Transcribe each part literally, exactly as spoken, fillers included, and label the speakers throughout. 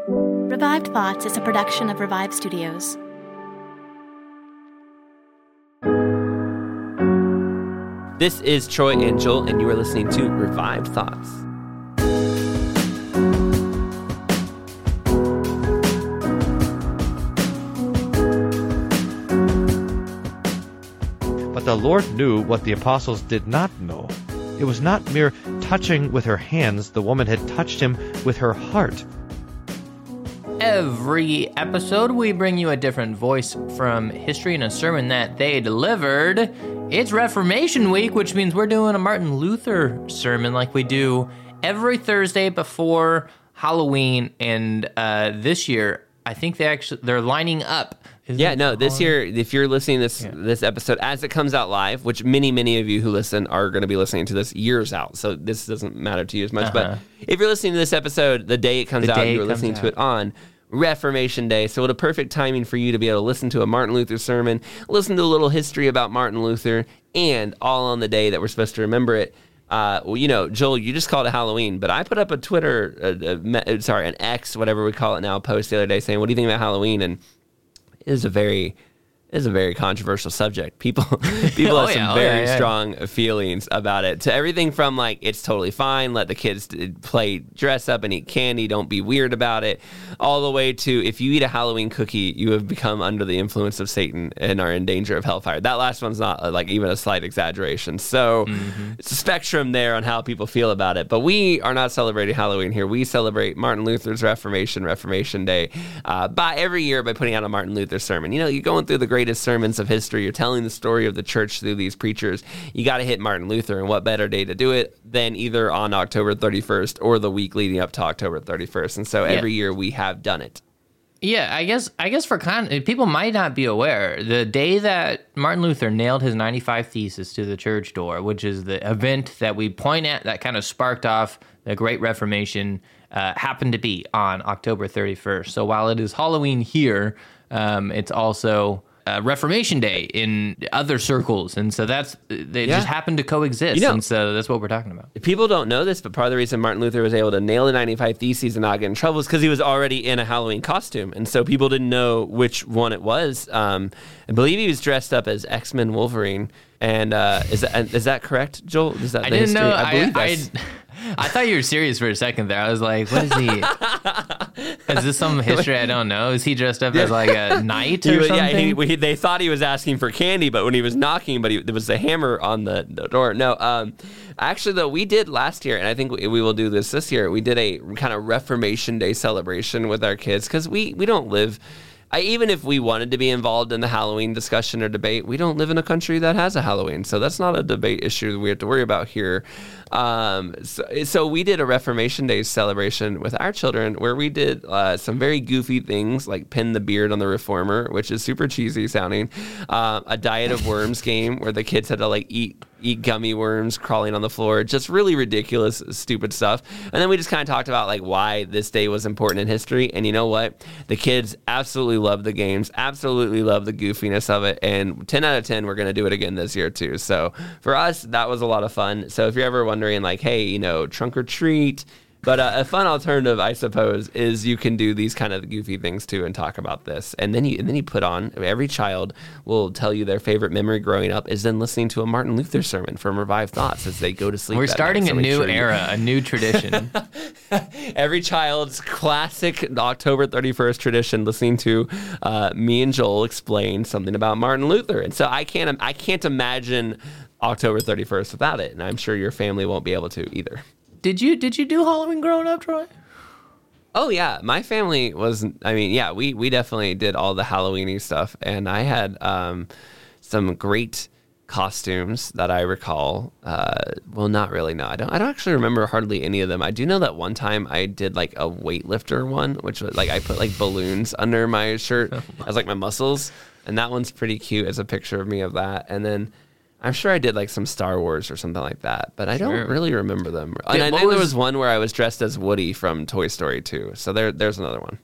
Speaker 1: Revived Thoughts is a production of Revive Studios.
Speaker 2: This is Troy and Joel, and you are listening to Revived Thoughts.
Speaker 3: But the Lord knew what the apostles did not know. It was not mere touching with her hands. The woman had touched him with her heart.
Speaker 4: Every episode, we bring you a different voice from history and a sermon that they delivered. It's Reformation Week, which means we're doing a Martin Luther sermon like we do every Thursday before Halloween. And uh, this year, I think they actually they're lining up. Isn't
Speaker 2: yeah, no, this year, if you're listening to this
Speaker 4: yeah.
Speaker 2: this episode as it comes out live, which many, many of you who listen are going to be listening to this years out, so this doesn't matter to you as much.
Speaker 4: Uh-huh.
Speaker 2: But if you're listening to this episode the day it comes
Speaker 4: The
Speaker 2: out,
Speaker 4: day
Speaker 2: you're
Speaker 4: it
Speaker 2: listening
Speaker 4: comes
Speaker 2: to it on Reformation Day. So what a perfect timing for you to be able to listen to a Martin Luther sermon, listen to a little history about Martin Luther, and all on the day that we're supposed to remember it. Uh, well, you know, Joel, you just called it Halloween, but I put up a Twitter, uh, uh, sorry, an X, whatever we call it now, post the other day saying, what do you think about Halloween? And it is a very... It is a very controversial subject. People people
Speaker 4: oh,
Speaker 2: have
Speaker 4: yeah,
Speaker 2: some
Speaker 4: oh,
Speaker 2: very
Speaker 4: yeah, yeah.
Speaker 2: strong feelings about it. To everything from, like, it's totally fine, let the kids play dress up and eat candy, don't be weird about it, all the way to if you eat a Halloween cookie, you have become under the influence of Satan and are in danger of hellfire. That last one's not, uh, like, even a slight exaggeration. So mm-hmm. it's a spectrum there on how people feel about it. But we are not celebrating Halloween here. We celebrate Martin Luther's Reformation, Reformation Day, uh, by every year by putting out a Martin Luther sermon. You know, you're going through the greatest sermons of history. You're telling the story of the church through these preachers. You got to hit Martin Luther, and what better day to do it than either on October thirty-first or the week leading up to October thirty-first. And so
Speaker 4: yeah.
Speaker 2: every year we have done it.
Speaker 4: Yeah, I guess I guess for con- people might not be aware, the day that Martin Luther nailed his ninety-five Theses to the church door, which is the event that we point at that kind of sparked off the Great Reformation, uh, happened to be on October thirty-first. So while it is Halloween here, um, it's also uh, Reformation Day in other circles, and so that's they
Speaker 2: Yeah.
Speaker 4: just happen to coexist,
Speaker 2: You know,
Speaker 4: and so that's what we're talking about.
Speaker 2: People don't know this, but part of the reason Martin Luther was able to nail the ninety-five Theses and not get in trouble is because he was already in a Halloween costume, and so people didn't know which one it was. Um, I believe he was dressed up as X-Men Wolverine, and uh, is that is that correct, Joel? Is that
Speaker 4: I
Speaker 2: the
Speaker 4: didn't
Speaker 2: history?
Speaker 4: know.
Speaker 2: I believe
Speaker 4: I,
Speaker 2: that's...
Speaker 4: I, I thought you were serious for a second there. I was like, what is he? Is this some history I don't know? Is he dressed up as like a knight or
Speaker 2: He was-
Speaker 4: something?
Speaker 2: Yeah, he, he, they thought he was asking for candy, but when he was knocking, but he, there was a hammer on the, the door. No, um, actually, though, we did last year, and I think we, we will do this this year. We did a kind of Reformation Day celebration with our kids because we, we don't live... I, even if we wanted to be involved in the Halloween discussion or debate, we don't live in a country that has a Halloween, so that's not a debate issue that we have to worry about here. Um, so, so we did a Reformation Day celebration with our children where we did uh, some very goofy things like pin the beard on the reformer, which is super cheesy sounding, uh, a diet of worms game where the kids had to like eat eat gummy worms crawling on the floor, just really ridiculous, stupid stuff. And then we just kind of talked about like why this day was important in history. And you know what? The kids absolutely love the games, absolutely love the goofiness of it. And ten out of ten, we're going to do it again this year too. So for us, that was a lot of fun. So if you're ever wondering like, hey, you know, trunk or treat, but uh, a fun alternative, I suppose, is you can do these kind of goofy things too and talk about this. And then you and then you put on, every child will tell you their favorite memory growing up is then listening to a Martin Luther sermon from Revived Thoughts as they go to sleep.
Speaker 4: We're
Speaker 2: that
Speaker 4: starting
Speaker 2: night. So
Speaker 4: a
Speaker 2: make
Speaker 4: new
Speaker 2: sure you-
Speaker 4: era, a new tradition.
Speaker 2: Every child's classic October thirty-first tradition, listening to uh, me and Joel explain something about Martin Luther. And so I can't I can't imagine October thirty-first without it. And I'm sure your family won't be able to either.
Speaker 4: Did you did you do Halloween growing up, Troy?
Speaker 2: Oh, yeah. My family was, I mean, yeah, we, we definitely did all the Halloween-y stuff. And I had um, some great costumes that I recall. Uh, well, not really, no. I don't I don't actually remember hardly any of them. I do know that one time I did like a weightlifter one, which was like I put like balloons under my shirt as like my muscles. And that one's pretty cute as a picture of me of that. And then I'm sure I did like some Star Wars or something like that, but I don't
Speaker 4: Sure.
Speaker 2: really remember them.
Speaker 4: Yeah,
Speaker 2: And I
Speaker 4: what
Speaker 2: know there
Speaker 4: was-
Speaker 2: was one where I was dressed as Woody from Toy Story two. So there, there's another one.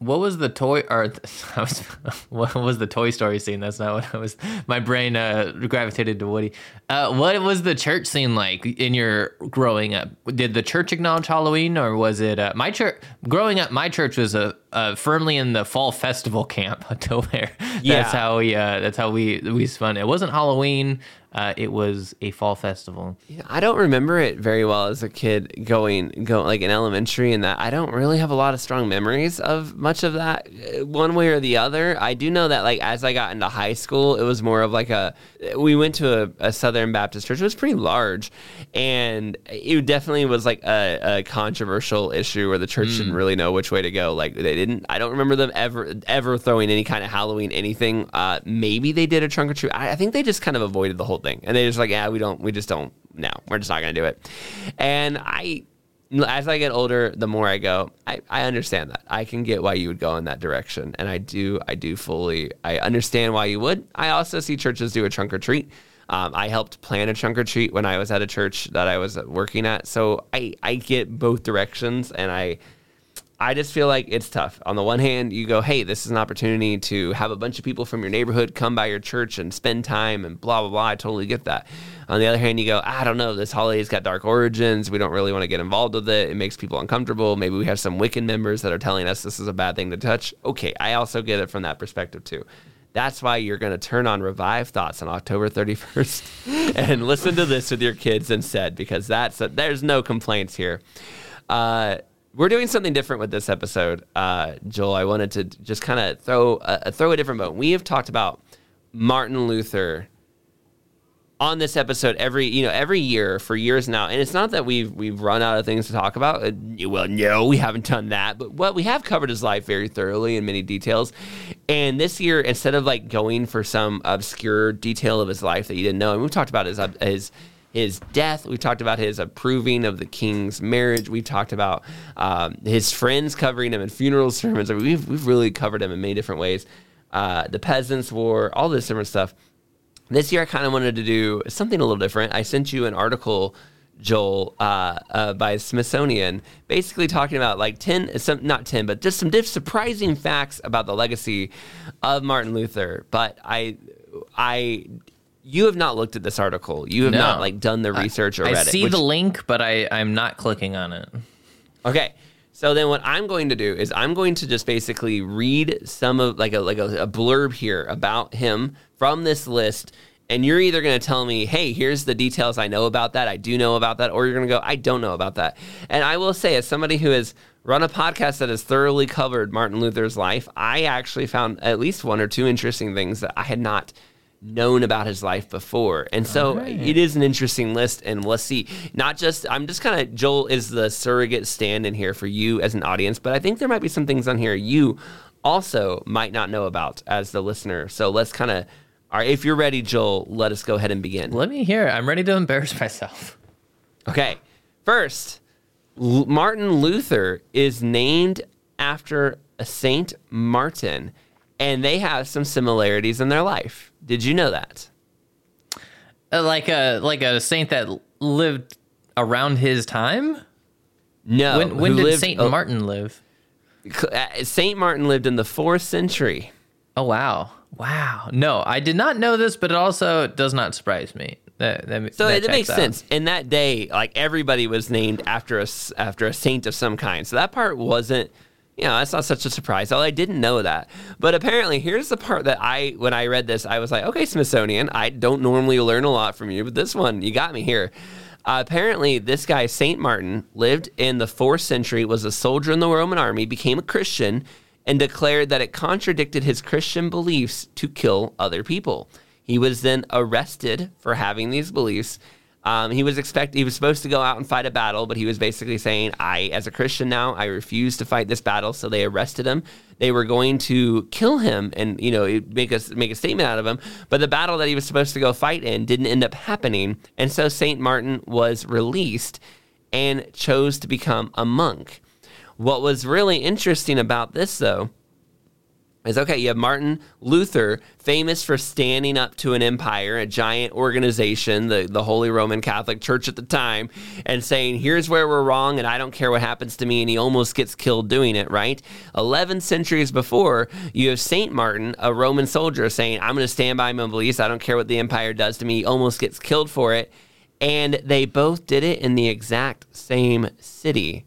Speaker 4: what was the toy? Or I was, what was the Toy Story scene? That's not what I was. My brain uh, gravitated to Woody. Uh, what was the church scene like in your growing up? Did the church acknowledge Halloween, or was it uh, my church? Growing up, my church was a, a firmly in the fall festival camp to where
Speaker 2: Yeah.
Speaker 4: that's how we uh, that's how we we spun. It wasn't Halloween. Uh, it was a fall festival.
Speaker 2: Yeah, I don't remember it very well as a kid going, go like in elementary and that. I don't really have a lot of strong memories of much of that uh, one way or the other. I do know that like as I got into high school, it was more of like a, we went to a, a Southern Baptist church. It was pretty large, and it definitely was like a, a controversial issue where the church mm. didn't really know which way to go. Like they didn't, I don't remember them ever, ever throwing any kind of Halloween anything. Uh, maybe they did a trunk or treat. I, I think they just kind of avoided the whole thing, and they just like, yeah, we don't, we just don't. No, we're just not gonna do it. And I, as I get older, the more I go, I, I understand that. I can get why you would go in that direction, and I do, I do fully, I understand why you would. I also see churches do a trunk or treat. Um, I helped plan a trunk or treat when I was at a church that I was working at, so I, I get both directions, and I. I just feel like it's tough. On the one hand, you go, hey, this is an opportunity to have a bunch of people from your neighborhood come by your church and spend time and blah, blah, blah. I totally get that. On the other hand, you go, I don't know, this holiday's got dark origins. We don't really want to get involved with it. It makes people uncomfortable. Maybe we have some Wiccan members that are telling us this is a bad thing to touch. Okay, I also get it from that perspective too. That's why you're going to turn on Revive Thoughts on October thirty-first and listen to this with your kids instead, because that's a, there's no complaints here. Uh, We're doing something different with this episode, uh, Joel. I wanted to just kind of throw a, throw a different boat. We have talked about Martin Luther on this episode every you know every year for years now, and it's not that we've we've run out of things to talk about. Uh, well, no, we haven't done that, but what we have covered his life very thoroughly in many details. And this year, instead of like going for some obscure detail of his life that you didn't know, and we've talked about his his. his death. We've talked about his approving of the king's marriage. We've talked about um, his friends covering him in funeral sermons. I mean, we've we've really covered him in many different ways. Uh, the Peasants' War, all this different stuff. This year, I kind of wanted to do something a little different. I sent you an article, Joel, uh, uh, by Smithsonian, basically talking about like ten, some not ten, but just some diff- surprising facts about the legacy of Martin Luther. But I, I. You have not looked at this article. You have
Speaker 4: no.
Speaker 2: not like done the research or
Speaker 4: I,
Speaker 2: read
Speaker 4: I
Speaker 2: it. I
Speaker 4: see the link, but I, I'm not clicking on it.
Speaker 2: Okay. So then what I'm going to do is I'm going to just basically read some of like a like a, a blurb here about him from this list. And you're either going to tell me, hey, here's the details I know about that. I do know about that. Or you're going to go, I don't know about that. And I will say, as somebody who has run a podcast that has thoroughly covered Martin Luther's life, I actually found at least one or two interesting things that I had not known about his life before. And so right. It is an interesting list, and let's see. Not just, I'm just kind of, Joel is the surrogate stand in here for you as an audience, but I think there might be some things on here you also might not know about as the listener. So let's kind of, all right, if you're ready, Joel, let us go ahead and begin.
Speaker 4: Let me hear it. I'm ready to embarrass myself.
Speaker 2: Okay. First, L- Martin Luther is named after a Saint Martin, and they have some similarities in their life. Did you know that?
Speaker 4: Uh, like a like a saint that lived around his time?
Speaker 2: No.
Speaker 4: When, when did
Speaker 2: lived,
Speaker 4: Saint
Speaker 2: oh,
Speaker 4: Martin live?
Speaker 2: Saint Martin lived in the fourth century.
Speaker 4: Oh, wow. Wow. No, I did not know this, but it also does not surprise me. That, that,
Speaker 2: so
Speaker 4: that
Speaker 2: it makes
Speaker 4: out.
Speaker 2: sense. In that day, like everybody was named after a, after a saint of some kind. So that part wasn't, you know, that's not such a surprise. Although I didn't know that. But apparently, here's the part that I, when I read this, I was like, okay, Smithsonian, I don't normally learn a lot from you, but this one, you got me here. Uh, apparently, this guy, Saint Martin, lived in the fourth century, was a soldier in the Roman army, became a Christian, and declared that it contradicted his Christian beliefs to kill other people. He was then arrested for having these beliefs. Um, he was expect he was supposed to go out and fight a battle, but he was basically saying, I, as a Christian now, I refuse to fight this battle. So they arrested him. They were going to kill him and, you know, make a, make a statement out of him. But the battle that he was supposed to go fight in didn't end up happening. And so Saint Martin was released and chose to become a monk. What was really interesting about this, though, is, okay, you have Martin Luther, famous for standing up to an empire, a giant organization, the, the Holy Roman Catholic Church at the time, and saying, here's where we're wrong, and I don't care what happens to me, and he almost gets killed doing it, right? Eleven centuries before, you have Saint Martin, a Roman soldier, saying, I'm going to stand by my beliefs, I don't care what the empire does to me, he almost gets killed for it, and they both did it in the exact same city.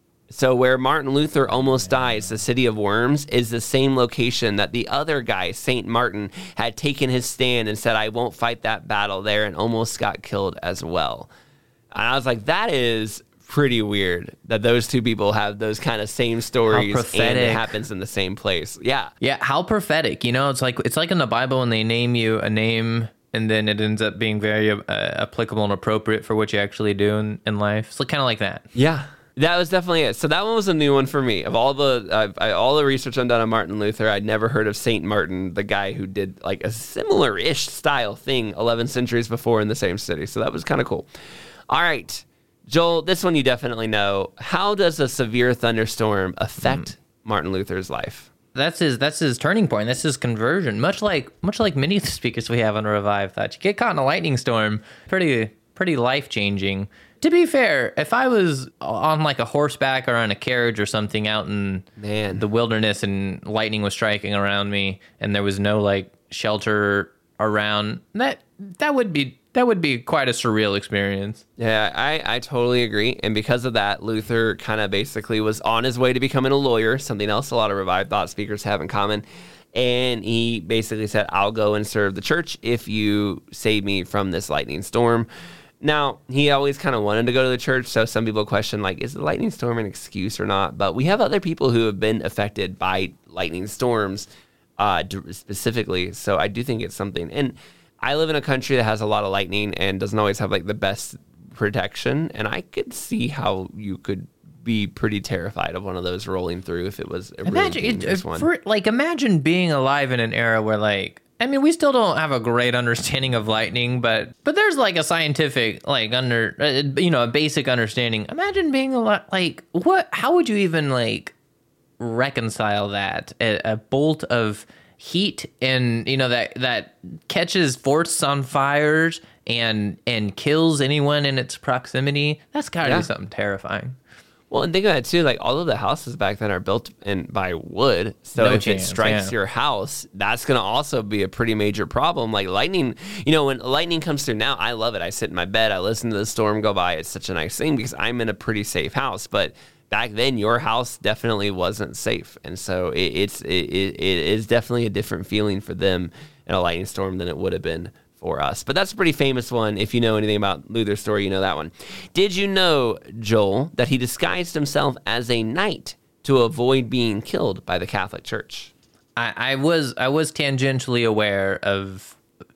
Speaker 2: So where Martin Luther almost dies, the city of Worms, is the same location that the other guy, Saint Martin, had taken his stand and said, I won't fight that battle there, and almost got killed as well. And I was like, that is pretty weird that those two people have those kind of same stories and it happens in the same place. Yeah.
Speaker 4: Yeah, how prophetic. You know, it's like it's like in the Bible when they name you a name and then it ends up being very uh, applicable and appropriate for what you actually do in, in life. It's kind of like that.
Speaker 2: Yeah. That was definitely it. So that one was a new one for me. Of all the uh, I, all the research I've done on Martin Luther, I'd never heard of Saint Martin, the guy who did like a similar-ish style thing eleven centuries before in the same city. So that was kind of cool. All right, Joel, this one you definitely know. How does a severe thunderstorm affect mm. Martin Luther's life?
Speaker 4: That's his. That's his turning point. That's his conversion. Much like much like many of the speakers we have on Revive Thoughts, you get caught in a lightning storm, pretty pretty life changing. To be fair, if I was on like a horseback or on a carriage or something out in
Speaker 2: Man.
Speaker 4: the wilderness and lightning was striking around me and there was no like shelter around, that that would be that would be quite a surreal experience.
Speaker 2: Yeah, I, I totally agree. And because of that, Luther kind of basically was on his way to becoming a lawyer, something else a lot of Revive Thought speakers have in common. And he basically said, I'll go and serve the church if you save me from this lightning storm. Now, he always kind of wanted to go to the church, so some people question, like, is the lightning storm an excuse or not? But we have other people who have been affected by lightning storms uh, specifically, so I do think it's something. And I live in a country that has a lot of lightning and doesn't always have, like, the best protection, and I could see how you could be pretty terrified of one of those rolling through if it was a
Speaker 4: imagine,
Speaker 2: really dangerous
Speaker 4: it,
Speaker 2: one.
Speaker 4: For, like, imagine being alive in an era where, like, I mean, we still don't have a great understanding of lightning, but but there's like a scientific, like under, uh, you know, a basic understanding. Imagine being a lot like what? How would you even like reconcile that? A, a bolt of heat and you know that that catches forts on fires and and kills anyone in its proximity. That's gotta
Speaker 2: yeah.
Speaker 4: be something terrifying.
Speaker 2: Well, and think of that too, like all of the houses back then are built in by wood. So
Speaker 4: No
Speaker 2: if
Speaker 4: chance,
Speaker 2: it strikes
Speaker 4: yeah.
Speaker 2: your house, that's going to also be a pretty major problem. Like lightning, you know, when lightning comes through now, I love it. I sit in my bed, I listen to the storm go by. It's such a nice thing because I'm in a pretty safe house. But back then, your house definitely wasn't safe. And so it, it's, it, it is definitely a different feeling for them in a lightning storm than it would have been for us. But that's a pretty famous one. If you know anything about Luther's story, you know that one. Did you know, Joel, that he disguised himself as a knight to avoid being killed by the Catholic Church?
Speaker 4: I, I was I was tangentially aware of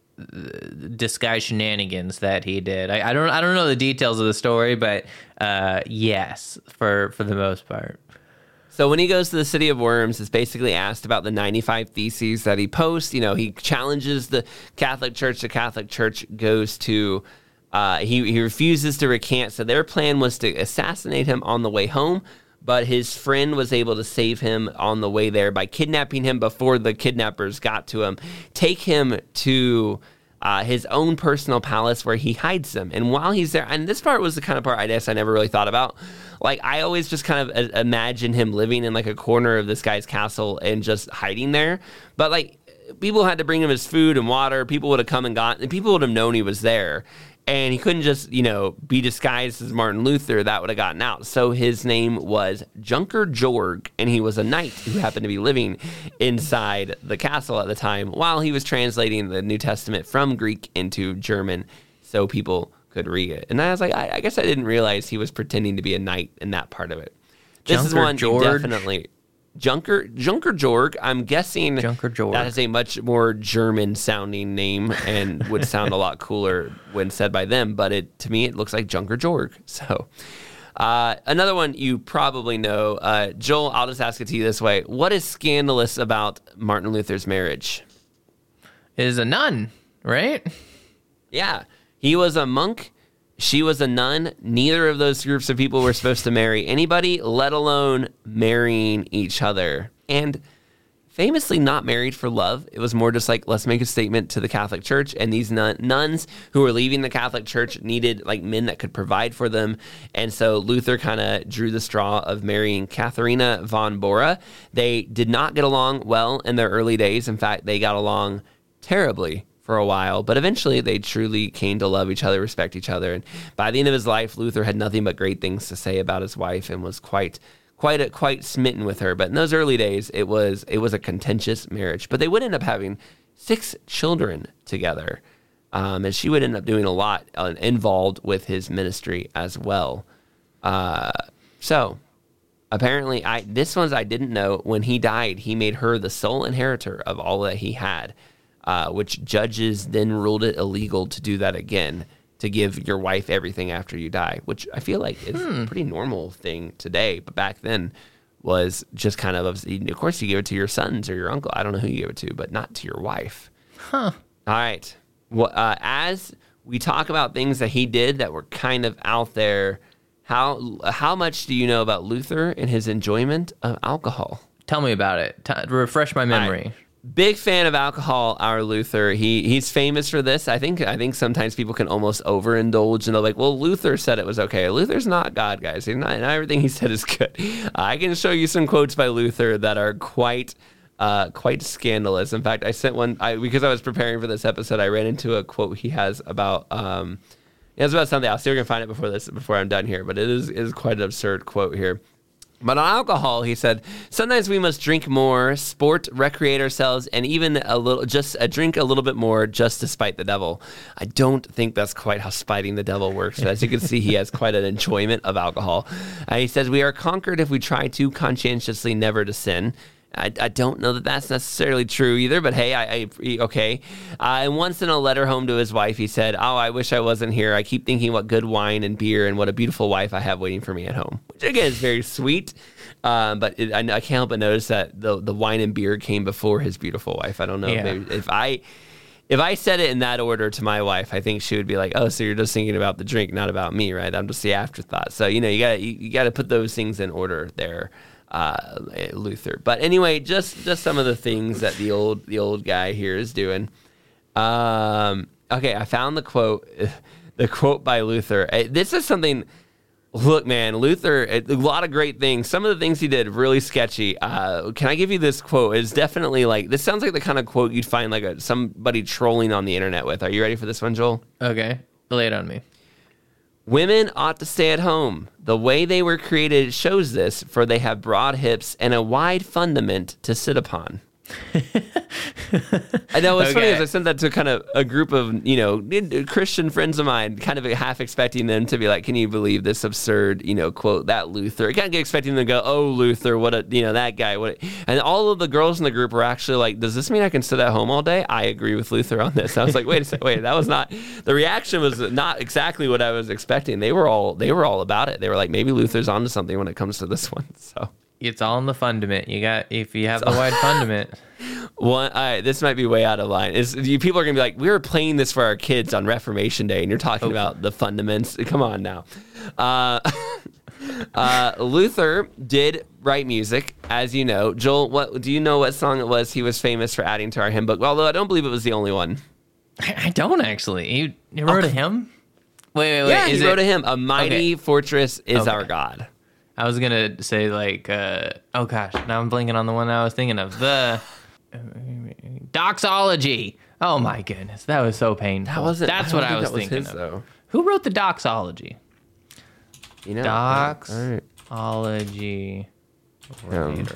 Speaker 4: disguised shenanigans that he did. I, I don't I don't know the details of the story, but uh, yes, for for the most part.
Speaker 2: So when he goes to the city of Worms, it's basically asked about the ninety-five theses that he posts. You know, he challenges the Catholic Church. The Catholic Church goes to, uh, he, he refuses to recant. So their plan was to assassinate him on the way home, but his friend was able to save him on the way there by kidnapping him before the kidnappers got to him, take him to Uh, his own personal palace where he hides them. And while he's there, and this part was the kind of part I guess I never really thought about. Like, I always just kind of uh, imagine him living in like a corner of this guy's castle and just hiding there. But like, people had to bring him his food and water. People would have come and gone, and people would have known he was there. And he couldn't just, you know, be disguised as Martin Luther. That would have gotten out. So his name was Junker Jorg, and he was a knight who happened to be living inside the castle at the time while he was translating the New Testament from Greek into German so people could read it. And I was like, I, I guess I didn't realize he was pretending to be a knight in that part of it. This
Speaker 4: Junker
Speaker 2: is one
Speaker 4: George.
Speaker 2: you definitely... Junker Junker Jorg, I'm guessing
Speaker 4: Junker Jorg.
Speaker 2: that is a much more German-sounding name and would sound a lot cooler when said by them, but it to me, it looks like Junker Jorg. So, uh, another one you probably know. Uh, Joel, I'll just ask it to you this way. What is scandalous about Martin Luther's marriage?
Speaker 4: Is a nun, right?
Speaker 2: Yeah, he was a monk. She was a nun. Neither of those groups of people were supposed to marry anybody, let alone marrying each other. And famously not married for love. It was more just like, let's make a statement to the Catholic Church. And these nun- nuns who were leaving the Catholic Church needed like men that could provide for them. And so Luther kind of drew the straw of marrying Katharina von Bora. They did not get along well in their early days. In fact, they got along terribly for a while, but eventually they truly came to love each other, respect each other. And by the end of his life, Luther had nothing but great things to say about his wife and was quite quite a, quite smitten with her. But in those early days, it was it was a contentious marriage. But they would end up having six children together, um, and she would end up doing a lot uh, involved with his ministry as well. Uh, so apparently, I this one's I didn't know. When he died, he made her the sole inheritor of all that he had. Uh, which judges then ruled it illegal to do that again, to give your wife everything after you die, which I feel like is hmm. a pretty normal thing today. But back then was just kind of, of course, you give it to your sons or your uncle. I don't know who you give it to, but not to your wife.
Speaker 4: Huh.
Speaker 2: All right. Well, uh, as we talk about things that he did that were kind of out there, how how much do you know about Luther and his enjoyment of alcohol?
Speaker 4: Tell me about it. T- refresh my memory.
Speaker 2: Big fan of alcohol, our Luther. He he's famous for this. I think I think sometimes people can almost overindulge and they're like, well, Luther said it was okay. Luther's not God, guys. He's not, not everything he said is good. I can show you some quotes by Luther that are quite uh, quite scandalous. In fact, I sent one I, because I was preparing for this episode. I ran into a quote he has about um, it was about something. I'll see if I can find it before this before I'm done here. But it is it is quite an absurd quote here. But on alcohol, he said, sometimes we must drink more, sport, recreate ourselves, and even a little, just a drink a little bit more just to spite the devil. I don't think that's quite how spiting the devil works. But as you can see, he has quite an enjoyment of alcohol. Uh, he says, we are conquered if we try too conscientiously never to sin. I, I don't know that that's necessarily true either, but hey, I, I okay. Uh, and once in a letter home to his wife, he said, oh, I wish I wasn't here. I keep thinking what good wine and beer and what a beautiful wife I have waiting for me at home, which again is very sweet. Um, but it, I, I can't help but notice that the the wine and beer came before his beautiful wife. I don't know.
Speaker 4: Yeah.
Speaker 2: Maybe if I if I said it in that order to my wife, I think she would be like, oh, so you're just thinking about the drink, not about me, right? I'm just the afterthought. So, you know, you got you, you got to put those things in order there. Uh, Luther. But anyway, just just some of the things that the old the old guy here is doing. Um, okay, I found the quote, the quote by Luther. This is something. Look, man, Luther, a lot of great things. Some of the things he did really sketchy. Uh, can I give you this quote? It's definitely like this sounds like the kind of quote you'd find like a, somebody trolling on the internet with. Are you ready for this one, Joel?
Speaker 4: Okay, lay it on me.
Speaker 2: Women ought to stay at home. The way they were created shows this, for they have broad hips and a wide fundament to sit upon. I know what's okay. funny is I sent that to kind of a group of, you know, Christian friends of mine, kind of half expecting them to be like, can you believe this absurd, you know, quote, that Luther? Kind of expecting them to go, oh, Luther, what a, you know, that guy. What a, and all of the girls in the group were actually like, does this mean I can sit at home all day? I agree with Luther on this. I was like, wait a second, wait, that was not, the reaction was not exactly what I was expecting. They were all, they were all about it. They were like, maybe Luther's onto something when it comes to this one. So.
Speaker 4: It's all in the fundament. You got if you have the wide fundament.
Speaker 2: One, all right, this might be way out of line. Is people are gonna be like, we were playing this for our kids on Reformation Day, and you're talking okay. about the fundaments. Come on now. Uh, uh, Luther did write music, as you know. Joel, what do you know? What song it was he was famous for adding to our hymn book? Although I don't believe it was the only one.
Speaker 4: I don't actually. He, he wrote okay. a hymn. Wait, wait, wait.
Speaker 2: Yeah,
Speaker 4: is
Speaker 2: he
Speaker 4: it...
Speaker 2: wrote a hymn. A mighty okay. fortress is okay. our God.
Speaker 4: I was gonna say like, uh, oh gosh, now I'm blinking on the one I was thinking of. The doxology. Oh my goodness, that was so painful.
Speaker 2: That wasn't.
Speaker 4: That's
Speaker 2: I
Speaker 4: what I was
Speaker 2: that was
Speaker 4: thinking
Speaker 2: his,
Speaker 4: of.
Speaker 2: Though.
Speaker 4: Who wrote the doxology?
Speaker 2: You know,
Speaker 4: doxology.
Speaker 2: Um,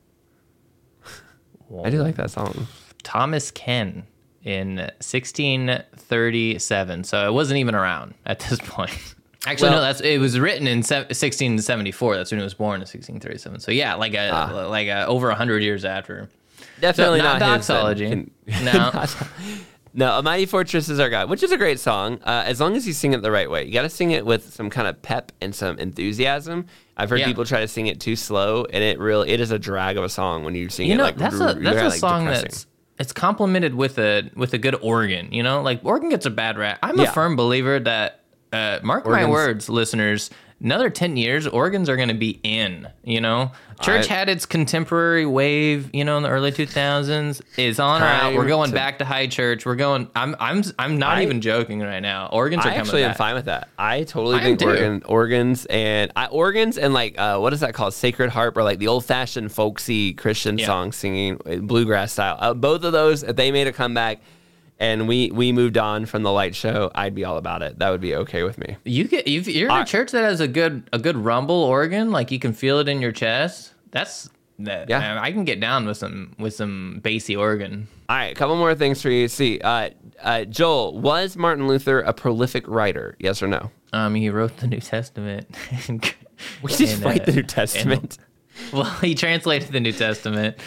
Speaker 2: I do like that song.
Speaker 4: Thomas Ken in sixteen thirty-seven. So it wasn't even around at this point. Actually, well, no. That's it was written in sixteen seventy-four. That's when it was born in sixteen thirty-seven. So yeah, like a ah. like a, over a hundred years after.
Speaker 2: Definitely so, not,
Speaker 4: not doxology. Can, no,
Speaker 2: not, no. A mighty fortress is our God, which is a great song. Uh, as long as you sing it the right way, you got to sing it with some kind of pep and some enthusiasm. I've heard yeah. people try to sing it too slow, and it really it is a drag of a song when you sing
Speaker 4: you
Speaker 2: it
Speaker 4: know,
Speaker 2: like
Speaker 4: that's a that's a
Speaker 2: like
Speaker 4: song
Speaker 2: depressing.
Speaker 4: that's it's complemented with a with a good organ. You know, like organ gets a bad rap. I'm
Speaker 2: yeah.
Speaker 4: a firm believer that. Uh, mark
Speaker 2: Organs.
Speaker 4: my words, listeners. another ten years, organs are going to be in, you know? Church
Speaker 2: I,
Speaker 4: had its contemporary wave, you know, in the early two thousands. It's on or out. We're going to, back to high church. We're going, I'm I'm, I'm not I, even joking right now. Organs are
Speaker 2: I
Speaker 4: coming
Speaker 2: actually
Speaker 4: back.
Speaker 2: am fine with that. I totally
Speaker 4: I
Speaker 2: think organ, organs and I, organs and like, uh, what is that called? Sacred harp, or like the old fashioned folksy Christian
Speaker 4: Yeah.
Speaker 2: song singing, bluegrass style. Uh, both of those, if they made a comeback, and we we moved on from the light show, I'd be all about it. That would be okay with me.
Speaker 4: You get if you're in a
Speaker 2: I,
Speaker 4: church that has a good a good rumble organ, like you can feel it in your chest. That's that.
Speaker 2: Yeah.
Speaker 4: I can get down with some with some bassy organ.
Speaker 2: All right, a couple more things for you to see. Uh, uh, Joel, was Martin Luther a prolific writer? Yes or no?
Speaker 4: Um, he wrote the New Testament.
Speaker 2: We did
Speaker 4: And,
Speaker 2: write
Speaker 4: uh,
Speaker 2: the New Testament.
Speaker 4: and- well, he translated the New Testament,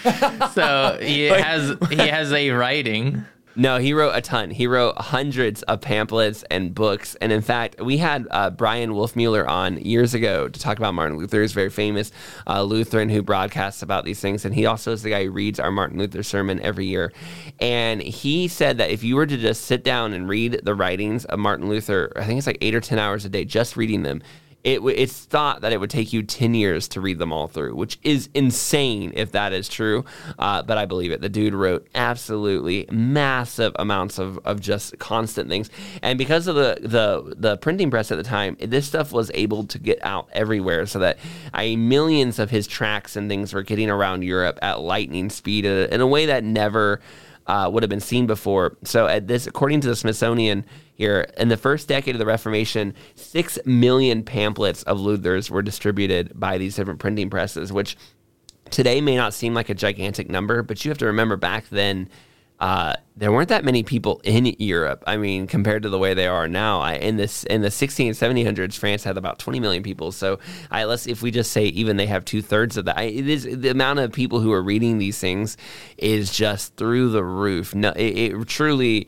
Speaker 4: so he
Speaker 2: Wait.
Speaker 4: has he has a writing.
Speaker 2: No, he wrote a ton. He wrote hundreds of pamphlets and books. And in fact, we had uh, Brian Wolfmueller on years ago to talk about Martin Luther. He's a very famous uh, Lutheran who broadcasts about these things. And he also is the guy who reads our Martin Luther sermon every year. And he said that if you were to just sit down and read the writings of Martin Luther, I think it's like eight or ten hours a day, just reading them, It w- it's thought that it would take you ten years to read them all through, which is insane if that is true. Uh, but I believe it. The dude wrote absolutely massive amounts of, of just constant things. And because of the, the, the printing press at the time, this stuff was able to get out everywhere so that I, millions of his tracts and things were getting around Europe at lightning speed in a, in a way that never uh, would have been seen before. So at this, according to the Smithsonian, here, in the first decade of the Reformation, six million pamphlets of Luther's were distributed by these different printing presses, which today may not seem like a gigantic number, but you have to remember back then, uh, there weren't that many people in Europe. I mean, compared to the way they are now, I, in this in the sixteen and seventeen hundreds, France had about twenty million people. So, I, let's if we just say even they have two thirds of that, I, it is the amount of people who are reading these things is just through the roof. No, it, it truly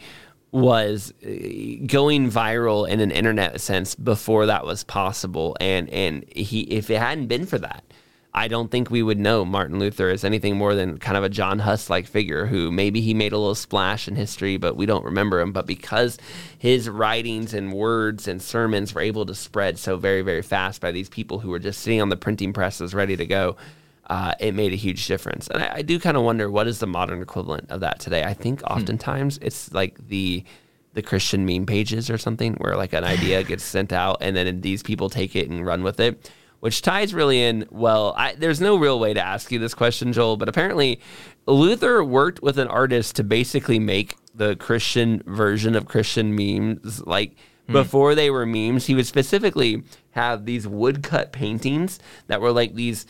Speaker 2: was going viral in an internet sense before that was possible, and and he if it hadn't been for that, I don't think we would know Martin Luther as anything more than kind of a John Huss-like figure who maybe he made a little splash in history, but we don't remember him. But because his writings and words and sermons were able to spread so very, very fast by these people who were just sitting on the printing presses ready to go, uh, it made a huge difference. And I, I do kind of wonder, what is the modern equivalent of that today? I think oftentimes hmm. it's like the the Christian meme pages or something where like an idea gets sent out and then these people take it and run with it. Which ties really in, well, I, there's no real way to ask you this question, Joel, but apparently Luther worked with an artist to basically make the Christian version of Christian memes. Like, mm. before they were memes, he would specifically have these woodcut paintings that were like these,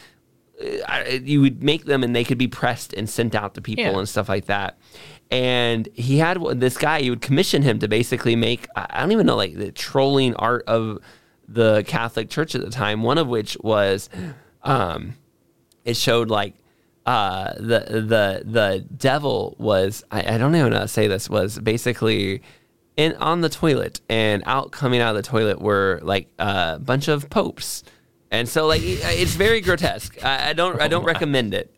Speaker 2: uh, you would make them and they could be pressed and sent out to people yeah. and stuff like that. And he had this guy, he would commission him to basically make, I don't even know, like the trolling art of the Catholic Church at the time, one of which was um, it showed like uh, the the the devil was, I, I don't even know how to say this, was basically in on the toilet, and out coming out of the toilet were like a bunch of popes. And so like it's very grotesque. I, I don't I don't oh recommend it.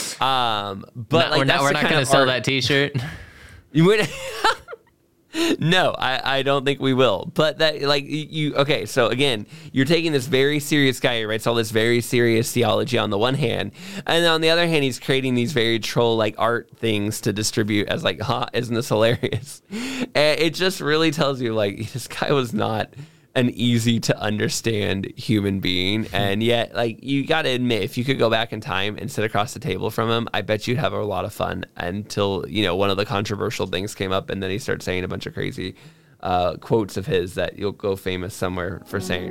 Speaker 2: Um, but
Speaker 4: no,
Speaker 2: like
Speaker 4: we're not, we're not going to sell art. That T-shirt.
Speaker 2: You would. No, I, I don't think we will. But that, like, you, okay, so again, you're taking this very serious guy who writes all this very serious theology on the one hand, and on the other hand, he's creating these very troll-like art things to distribute as, like, ha, isn't this hilarious? And it just really tells you, like, this guy was not an easy to understand human being, and yet, like, you got to admit, if you could go back in time and sit across the table from him, I bet you'd have a lot of fun until, you know, one of the controversial things came up, and then he started saying a bunch of crazy uh, quotes of his that you'll go famous somewhere for saying.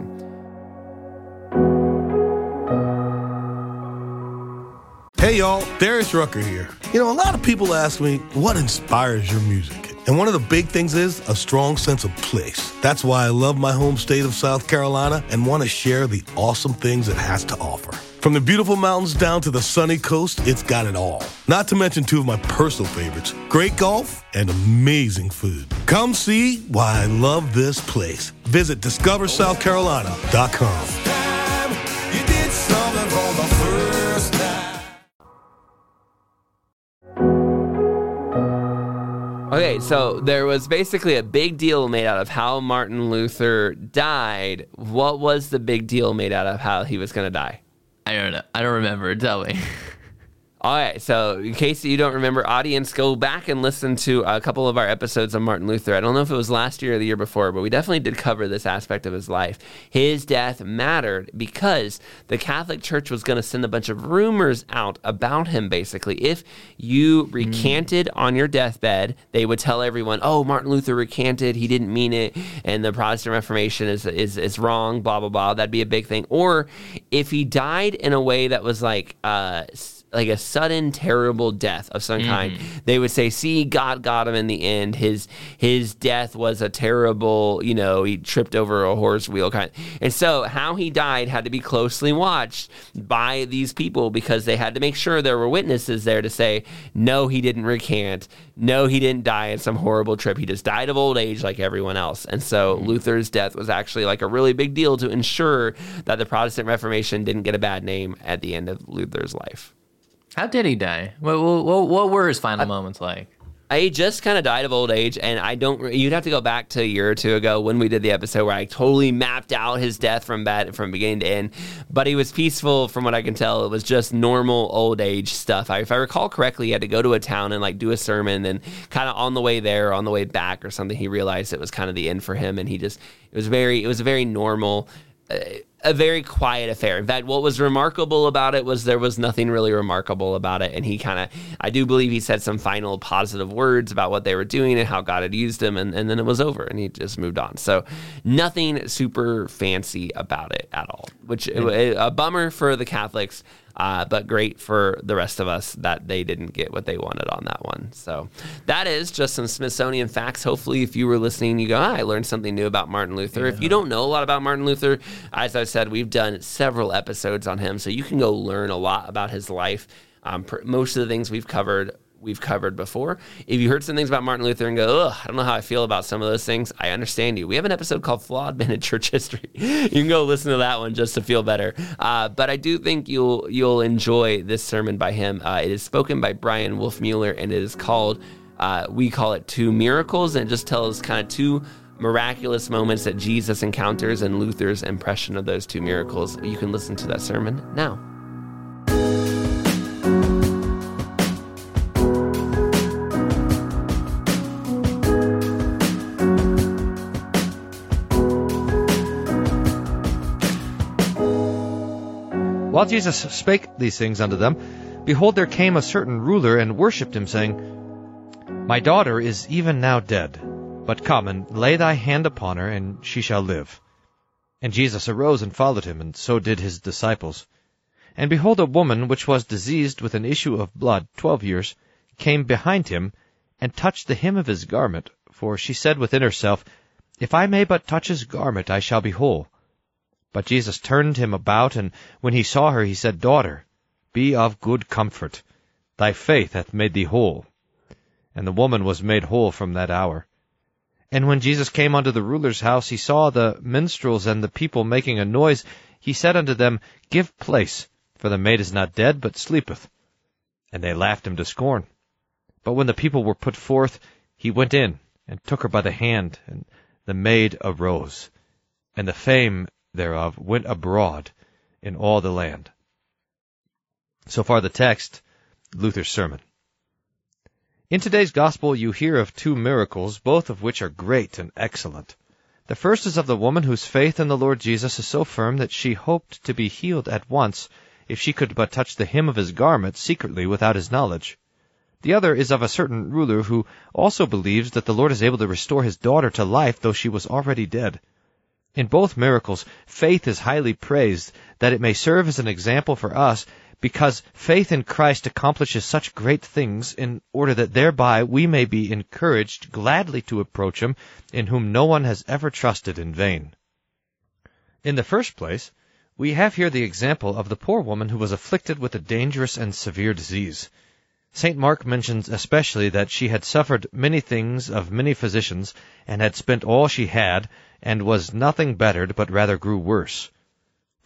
Speaker 5: Hey y'all, Darius Rucker here. You know, a lot of people ask me, what inspires your music? And one of the big things is a strong sense of place. That's why I love my home state of South Carolina and want to share the awesome things it has to offer. From the beautiful mountains down to the sunny coast, it's got it all. Not to mention two of my personal favorites, great golf and amazing food. Come see why I love this place. Visit discover south carolina dot com.
Speaker 2: Okay, so there was basically a big deal made out of how Martin Luther died. What was the big deal made out of how he was going to die?
Speaker 4: I don't know. I don't remember. Tell me.
Speaker 2: All right, so in case you don't remember, audience, go back and listen to a couple of our episodes on Martin Luther. I don't know if it was last year or the year before, but we definitely did cover this aspect of his life. His death mattered because the Catholic Church was going to send a bunch of rumors out about him, basically. If you recanted mm. on your deathbed, they would tell everyone, oh, Martin Luther recanted, he didn't mean it, and the Protestant Reformation is, is, is wrong, blah, blah, blah. That'd be a big thing. Or if he died in a way that was like... Uh, like a sudden, terrible death of some mm. kind, they would say, see, God got him in the end. His his death was a terrible, you know, he tripped over a horse wheel kind. And so how he died had to be closely watched by these people because they had to make sure there were witnesses there to say, no, he didn't recant. No, he didn't die in some horrible trip. He just died of old age like everyone else. And so mm. Luther's death was actually like a really big deal to ensure that the Protestant Reformation didn't get a bad name at the end of Luther's life.
Speaker 4: How did he die? What, what, what were his final I, moments like?
Speaker 2: I just kind of died of old age, and I don't. You'd have to go back to a year or two ago when we did the episode where I totally mapped out his death from bad from beginning to end. But he was peaceful, from what I can tell. It was just normal old age stuff. I, if I recall correctly, he had to go to a town and like do a sermon, and kind of on the way there, or on the way back, or something, he realized it was kind of the end for him, and he just it was very it was a very normal. Uh, a very quiet affair. In fact, what was remarkable about it was there was nothing really remarkable about it. And he kind of, I do believe he said some final positive words about what they were doing and how God had used him. And, and then it was over and he just moved on. So nothing super fancy about it at all, which yeah. a bummer for the Catholics. Uh, but great for the rest of us that they didn't get what they wanted on that one. So that is just some Smithsonian facts. Hopefully, if you were listening, you go, ah, I learned something new about Martin Luther. Yeah. If you don't know a lot about Martin Luther, as I said, we've done several episodes on him, so you can go learn a lot about his life. Um, pr- most of the things we've covered, we've covered before. If you heard some things about Martin Luther and go, ugh, I don't know how I feel about some of those things, I understand you. We have an episode called Flawed Men in Church History. You can go listen to that one just to feel better. Uh, but I do think you'll you'll enjoy this sermon by him. Uh, it is spoken by Brian Wolfmueller, and it is called, uh, we call it Two Miracles, and it just tells kind of two miraculous moments that Jesus encounters and Luther's impression of those two miracles. You can listen to that sermon now.
Speaker 3: While Jesus spake these things unto them, behold, there came a certain ruler and worshipped him, saying, My daughter is even now dead, but come and lay thy hand upon her, and she shall live. And Jesus arose and followed him, and so did his disciples. And behold, a woman which was diseased with an issue of blood twelve years came behind him, and touched the hem of his garment, for she said within herself, If I may but touch his garment, I shall be whole. But Jesus turned him about, and when he saw her, he said, Daughter, be of good comfort. Thy faith hath made thee whole. And the woman was made whole from that hour. And when Jesus came unto the ruler's house, he saw the minstrels and the people making a noise. He said unto them, Give place, for the maid is not dead, but sleepeth. And they laughed him to scorn. But when the people were put forth, he went in, and took her by the hand, and the maid arose. And the fame thereof went abroad in all the land. So far the text, Luther's sermon. In today's gospel you hear of two miracles, both of which are great and excellent. The first is of the woman whose faith in the Lord Jesus is so firm that she hoped to be healed at once if she could but touch the hem of his garment secretly without his knowledge. The other is of a certain ruler who also believes that the Lord is able to restore his daughter to life though she was already dead. In both miracles, faith is highly praised, that it may serve as an example for us, because faith in Christ accomplishes such great things, in order that thereby we may be encouraged gladly to approach him, in whom no one has ever trusted in vain. In the first place, we have here the example of the poor woman who was afflicted with a dangerous and severe disease. Saint Mark mentions especially that she had suffered many things of many physicians, and had spent all she had, and was nothing bettered, but rather grew worse.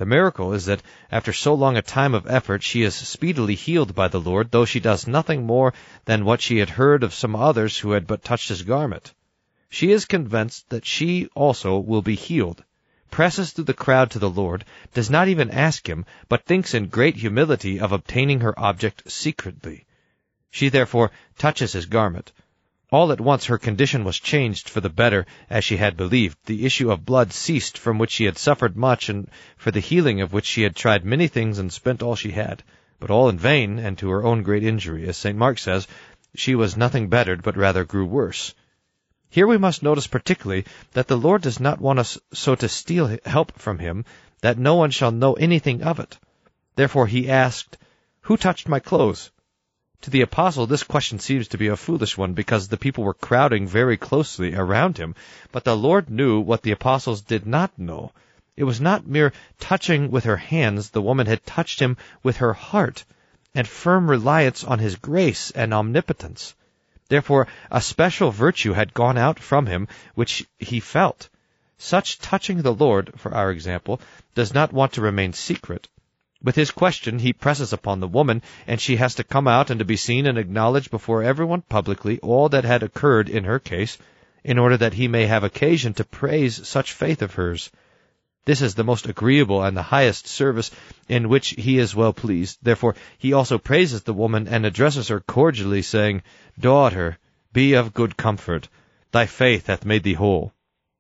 Speaker 3: The miracle is that after so long a time of effort she is speedily healed by the Lord, though she does nothing more than what she had heard of some others who had but touched his garment. She is convinced that she also will be healed, presses through the crowd to the Lord, does not even ask him, but thinks in great humility of obtaining her object secretly. She therefore touches his garment. All at once her condition was changed for the better, as she had believed. The issue of blood ceased, from which she had suffered much, and for the healing of which she had tried many things and spent all she had, but all in vain, and to her own great injury. As Saint Mark says, she was nothing bettered, but rather grew worse. Here we must notice particularly that the Lord does not want us so to steal help from him that no one shall know anything of it. Therefore he asked, "Who touched my clothes?" To the apostle this question seems to be a foolish one, because the people were crowding very closely around him. But the Lord knew what the apostles did not know. It was not mere touching with her hands. The woman had touched him with her heart, and firm reliance on his grace and omnipotence. Therefore a special virtue had gone out from him, which he felt. Such touching the Lord, for our example, does not want to remain secret. With his question, he presses upon the woman, and she has to come out and to be seen and acknowledge before everyone publicly all that had occurred in her case, in order that he may have occasion to praise such faith of hers. This is the most agreeable and the highest service, in which he is well pleased. Therefore he also praises the woman, and addresses her cordially, saying, "Daughter, be of good comfort. Thy faith hath made thee whole."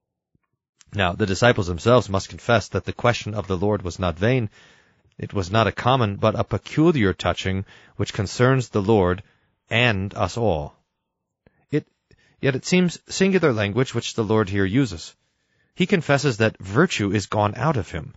Speaker 3: Now the disciples themselves must confess that the question of the Lord was not vain. It was not a common, but a peculiar touching, which concerns the Lord and us all. It, yet it seems singular language which the Lord here uses. He confesses that virtue is gone out of him.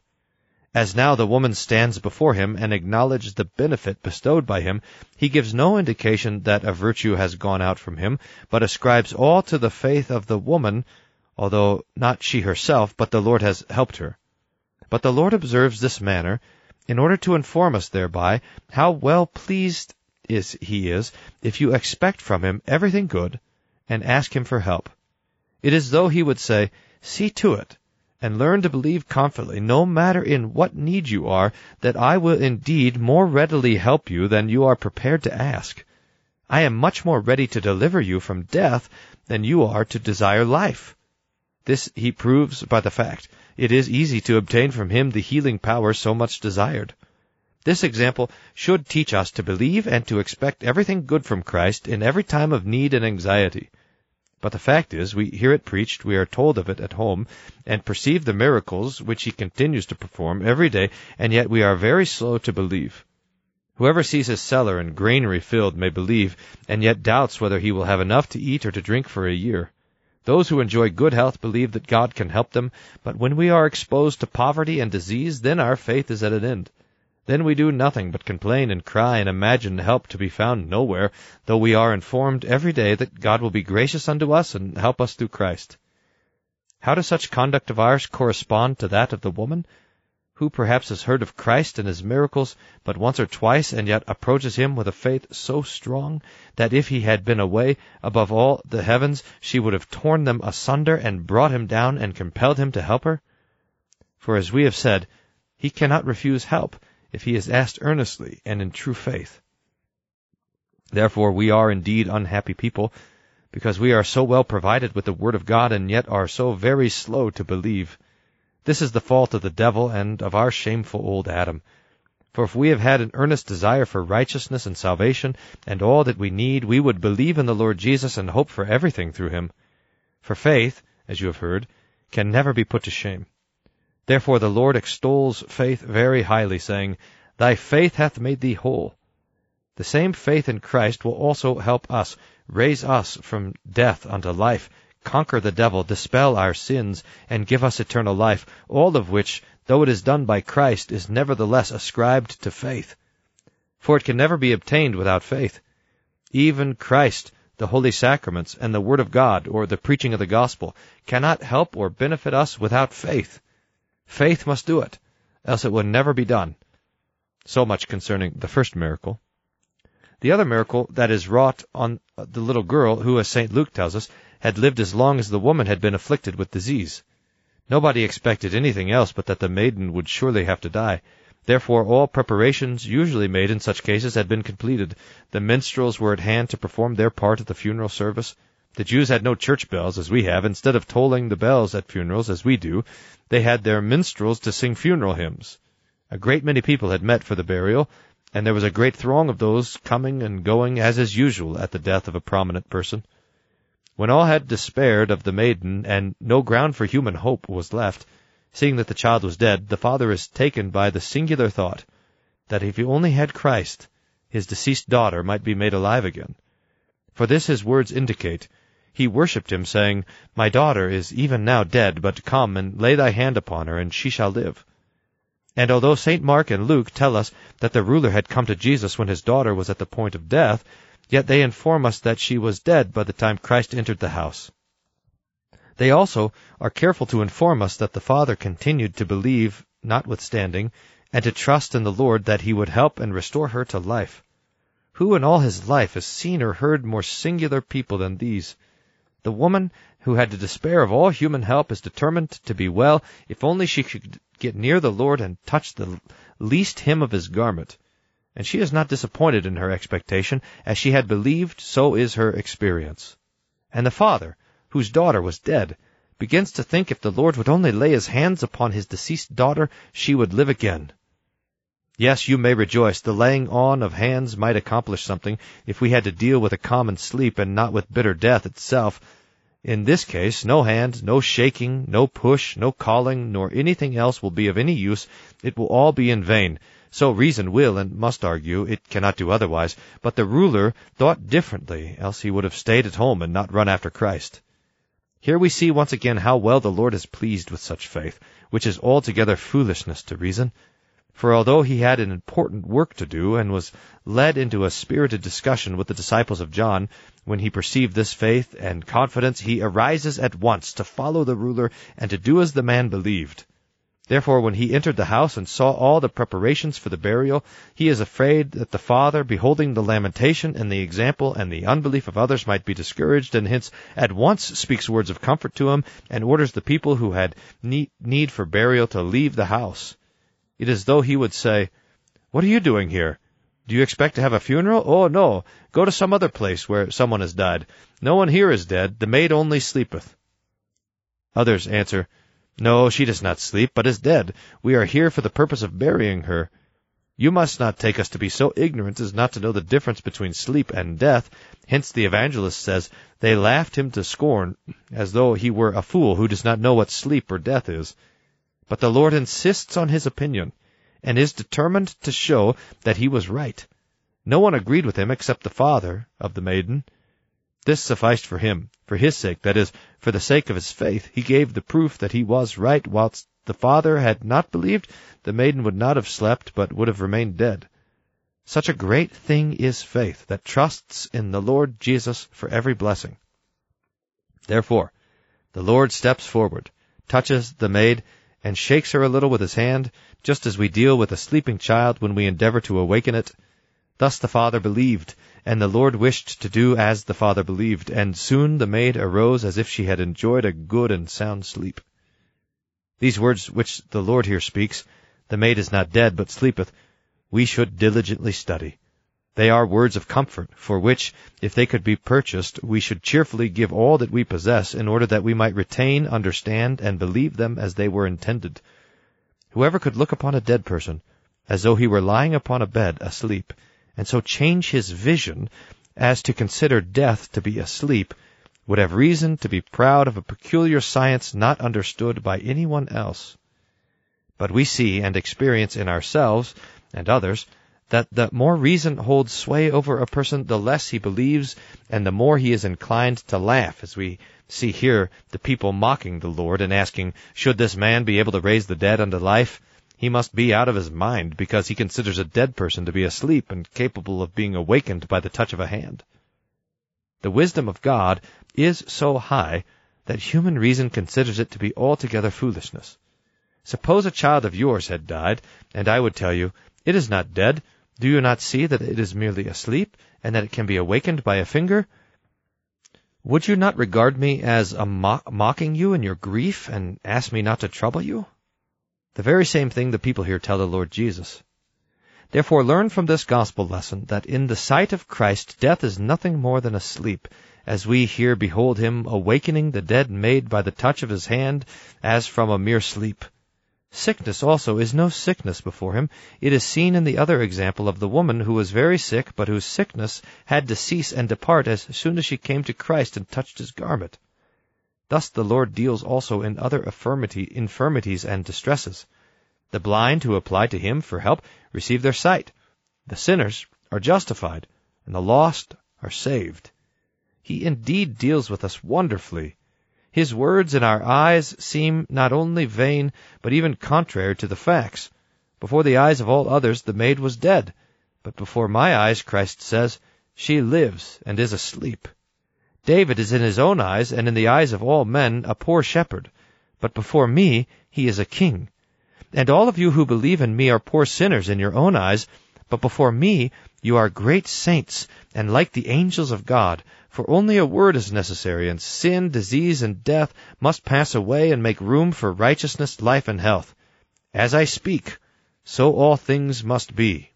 Speaker 3: As now the woman stands before him and acknowledges the benefit bestowed by him, he gives no indication that a virtue has gone out from him, but ascribes all to the faith of the woman, although not she herself, but the Lord has helped her. But the Lord observes this manner, in order to inform us thereby how well pleased is he is if you expect from him everything good, and ask him for help. It is as though he would say, "See to it, and learn to believe confidently, no matter in what need you are, that I will indeed more readily help you than you are prepared to ask. I am much more ready to deliver you from death than you are to desire life." This he proves by the fact it is easy to obtain from him the healing power so much desired. This example should teach us to believe and to expect everything good from Christ in every time of need and anxiety. But the fact is, we hear it preached, we are told of it at home, and perceive the miracles which he continues to perform every day, and yet we are very slow to believe. Whoever sees his cellar and granary filled may believe, and yet doubts whether he will have enough to eat or to drink for a year. Those who enjoy good health believe that God can help them, but when we are exposed to poverty and disease, then our faith is at an end. Then we do nothing but complain and cry and imagine help to be found nowhere, though we are informed every day that God will be gracious unto us and help us through Christ. How does such conduct of ours correspond to that of the woman, who perhaps has heard of Christ and his miracles but once or twice, and yet approaches him with a faith so strong that if he had been away above all the heavens, she would have torn them asunder and brought him down and compelled him to help her? For as we have said, he cannot refuse help if he is asked earnestly and in true faith. Therefore we are indeed unhappy people, because we are so well provided with the Word of God, and yet are so very slow to believe. This is the fault of the devil and of our shameful old Adam. For if we have had an earnest desire for righteousness and salvation, and all that we need, we would believe in the Lord Jesus and hope for everything through him. For faith, as you have heard, can never be put to shame. Therefore the Lord extols faith very highly, saying, "Thy faith hath made thee whole." The same faith in Christ will also help us, raise us from death unto life, conquer the devil, dispel our sins, and give us eternal life, all of which, though it is done by Christ, is nevertheless ascribed to faith. For it can never be obtained without faith. Even Christ, the holy sacraments, and the Word of God, or the preaching of the gospel, cannot help or benefit us without faith. Faith must do it, else it will never be done. So much concerning the first miracle. The other miracle that is wrought on the little girl, who, as Saint Luke tells us, had lived as long as the woman had been afflicted with disease. Nobody expected anything else but that the maiden would surely have to die. Therefore all preparations usually made in such cases had been completed. The minstrels were at hand to perform their part at the funeral service. The Jews had no church bells, as we have. Instead of tolling the bells at funerals, as we do, they had their minstrels to sing funeral hymns. A great many people had met for the burial, and there was a great throng of those coming and going, as is usual at the death of a prominent person. When all had despaired of the maiden, and no ground for human hope was left, seeing that the child was dead, the father is taken by the singular thought that if he only had Christ, his deceased daughter might be made alive again. For this his words indicate. He worshipped him, saying, My daughter is even now dead, but come and lay thy hand upon her, and she shall live. And although Saint Mark and Luke tell us that the ruler had come to Jesus when his daughter was at the point of death, yet they inform us that she was dead by the time Christ entered the house. They also are careful to inform us that the father continued to believe, notwithstanding, and to trust in the Lord that he would help and restore her to life. Who in all his life has seen or heard more singular people than these? The woman who had to despair of all human help is determined to be well if only she could get near the Lord and touch the least hem of his garment. And she is not disappointed in her expectation. As she had believed, so is her experience. And the father, whose daughter was dead, begins to think if the Lord would only lay his hands upon his deceased daughter, she would live again. Yes, you may rejoice. The laying on of hands might accomplish something if we had to deal with a common sleep and not with bitter death itself. In this case, no hand, no shaking, no push, no calling, nor anything else will be of any use. It will all be in vain. So reason will and must argue, it cannot do otherwise. But the ruler thought differently, else he would have stayed at home and not run after Christ. Here we see once again how well the Lord is pleased with such faith, which is altogether foolishness to reason. For although he had an important work to do, and was led into a spirited discussion with the disciples of John, when he perceived this faith and confidence, he arises at once to follow the ruler and to do as the man believed. Therefore, when he entered the house and saw all the preparations for the burial, he is afraid that the father, beholding the lamentation and the example and the unbelief of others, might be discouraged, and hence at once speaks words of comfort to him, and orders the people who had need for burial to leave the house. It is as though he would say, What are you doing here? Do you expect to have a funeral? Oh, no. Go to some other place where someone has died. No one here is dead. The maid only sleepeth. Others answer, No, she does not sleep, but is dead. We are here for the purpose of burying her. You must not take us to be so ignorant as not to know the difference between sleep and death. Hence the evangelist says, They laughed him to scorn, as though he were a fool who does not know what sleep or death is. But the Lord insists on his opinion, and is determined to show that he was right. No one agreed with him except the father of the maiden. This sufficed for him. For his sake, that is, for the sake of his faith, he gave the proof that he was right. Whilst the father had not believed, the maiden would not have slept, but would have remained dead. Such a great thing is faith, that trusts in the Lord Jesus for every blessing. Therefore, the Lord steps forward, touches the maid, and shakes her a little with his hand, just as we deal with a sleeping child when we endeavor to awaken it. Thus the father believed, and the Lord wished to do as the father believed, and soon the maid arose as if she had enjoyed a good and sound sleep. These words which the Lord here speaks, the maid is not dead, but sleepeth, we should diligently study. They are words of comfort, for which, if they could be purchased, we should cheerfully give all that we possess, in order that we might retain, understand, and believe them as they were intended. Whoever could look upon a dead person, as though he were lying upon a bed, asleep, and so change his vision as to consider death to be asleep, would have reason to be proud of a peculiar science not understood by anyone else. But we see and experience in ourselves and others that the more reason holds sway over a person, the less he believes, and the more he is inclined to laugh, as we see here the people mocking the Lord and asking, Should this man be able to raise the dead unto life? He must be out of his mind, because he considers a dead person to be asleep and capable of being awakened by the touch of a hand. The wisdom of God is so high that human reason considers it to be altogether foolishness. Suppose a child of yours had died, and I would tell you, It is not dead. Do you not see that it is merely asleep, and that it can be awakened by a finger? Would you not regard me as a mo- mocking you in your grief and ask me not to trouble you? The very same thing the people here tell the Lord Jesus. Therefore learn from this gospel lesson that in the sight of Christ death is nothing more than a sleep, as we here behold him awakening the dead made by the touch of his hand as from a mere sleep. Sickness also is no sickness before him. It is seen in the other example of the woman who was very sick, but whose sickness had to cease and depart as soon as she came to Christ and touched his garment. Thus the Lord deals also in other infirmity, infirmities and distresses. The blind who apply to him for help receive their sight. The sinners are justified, and the lost are saved. He indeed deals with us wonderfully. His words in our eyes seem not only vain, but even contrary to the facts. Before the eyes of all others the maid was dead, but before my eyes, Christ says, she lives and is asleep. David is in his own eyes and in the eyes of all men a poor shepherd, but before me he is a king. And all of you who believe in me are poor sinners in your own eyes, but before me you are great saints, and like the angels of God. For only a word is necessary, and sin, disease, and death must pass away and make room for righteousness, life, and health. As I speak, so all things must be.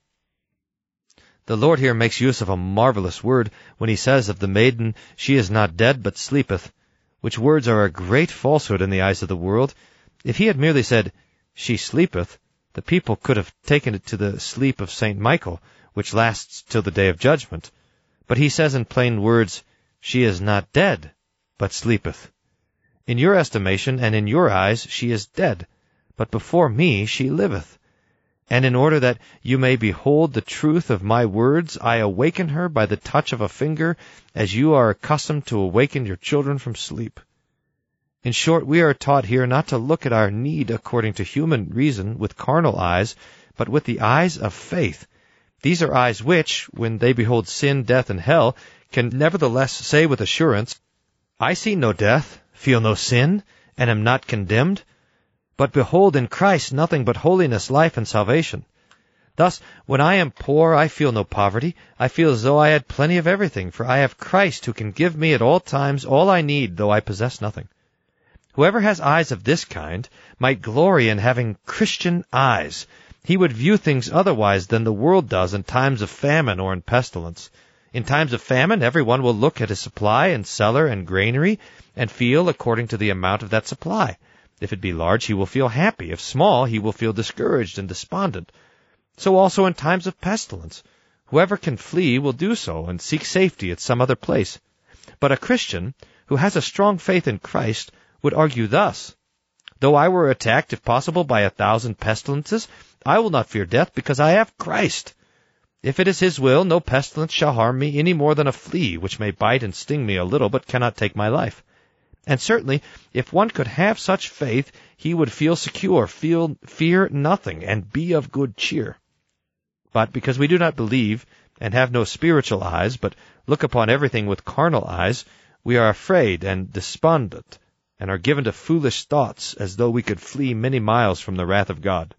Speaker 3: The Lord here makes use of a marvelous word when he says of the maiden, she is not dead, but sleepeth, which words are a great falsehood in the eyes of the world. If he had merely said, she sleepeth, the people could have taken it to the sleep of Saint Michael, which lasts till the day of judgment. But he says in plain words, she is not dead, but sleepeth. In your estimation and in your eyes she is dead, but before me she liveth. And in order that you may behold the truth of my words, I awaken her by the touch of a finger, as you are accustomed to awaken your children from sleep. In short, we are taught here not to look at our need according to human reason with carnal eyes, but with the eyes of faith. These are eyes which, when they behold sin, death, and hell, can nevertheless say with assurance, I see no death, feel no sin, and am not condemned, but behold in Christ nothing but holiness, life, and salvation. Thus, when I am poor, I feel no poverty. I feel as though I had plenty of everything, for I have Christ who can give me at all times all I need, though I possess nothing. Whoever has eyes of this kind might glory in having Christian eyes. He would view things otherwise than the world does in times of famine or in pestilence. In times of famine, everyone will look at his supply and cellar and granary and feel according to the amount of that supply. If it be large, he will feel happy. If small, he will feel discouraged and despondent. So also in times of pestilence. Whoever can flee will do so and seek safety at some other place. But a Christian who has a strong faith in Christ would argue thus, though I were attacked, if possible, by a thousand pestilences, I will not fear death, because I have Christ. If it is his will, no pestilence shall harm me any more than a flea, which may bite and sting me a little, but cannot take my life. And certainly, if one could have such faith, he would feel secure, feel fear nothing, and be of good cheer. But because we do not believe, and have no spiritual eyes, but look upon everything with carnal eyes, we are afraid and despondent, and are given to foolish thoughts, as though we could flee many miles from the wrath of God.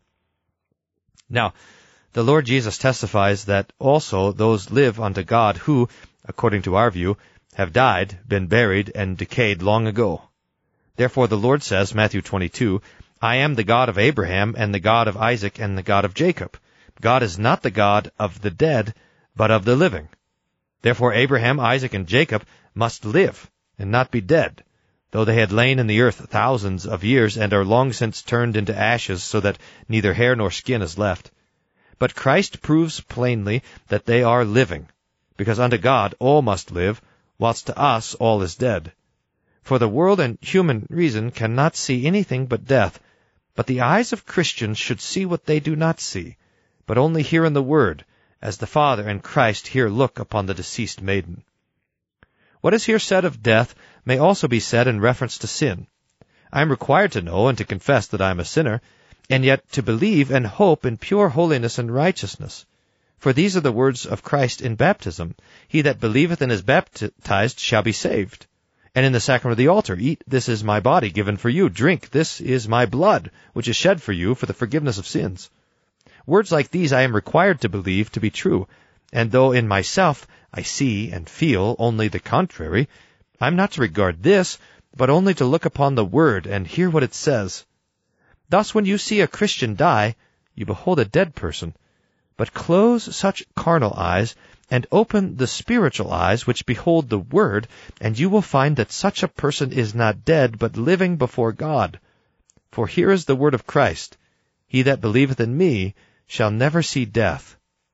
Speaker 3: Now, the Lord Jesus testifies that also those live unto God who, according to our view, have died, been buried, and decayed long ago. Therefore the Lord says, Matthew twenty-two, I am the God of Abraham, and the God of Isaac, and the God of Jacob. God is not the God of the dead, but of the living. Therefore Abraham, Isaac, and Jacob must live, and not be dead, though they had lain in the earth thousands of years, and are long since turned into ashes, so that neither hair nor skin is left. But Christ proves plainly that they are living, because unto God all must live, whilst to us all is dead. For the world and human reason cannot see anything but death, but the eyes of Christians should see what they do not see, but only hear in the Word, as the Father and Christ here look upon the deceased maiden. What is here said of death may also be said in reference to sin. I am required to know and to confess that I am a sinner, and yet to believe and hope in pure holiness and righteousness. For these are the words of Christ in baptism, He that believeth and is baptized shall be saved. And in the sacrament of the altar, eat, this is my body given for you. Drink, this is my blood, which is shed for you for the forgiveness of sins. Words like these I am required to believe to be true, and though in myself I see and feel only the contrary, I'm not to regard this, but only to look upon the Word and hear what it says. Thus when you see a Christian die, you behold a dead person. But close such carnal eyes, and open the spiritual eyes which behold the Word, and you will find that such a person is not dead, but living before God. For here is the word of Christ, He that believeth in me shall never see death.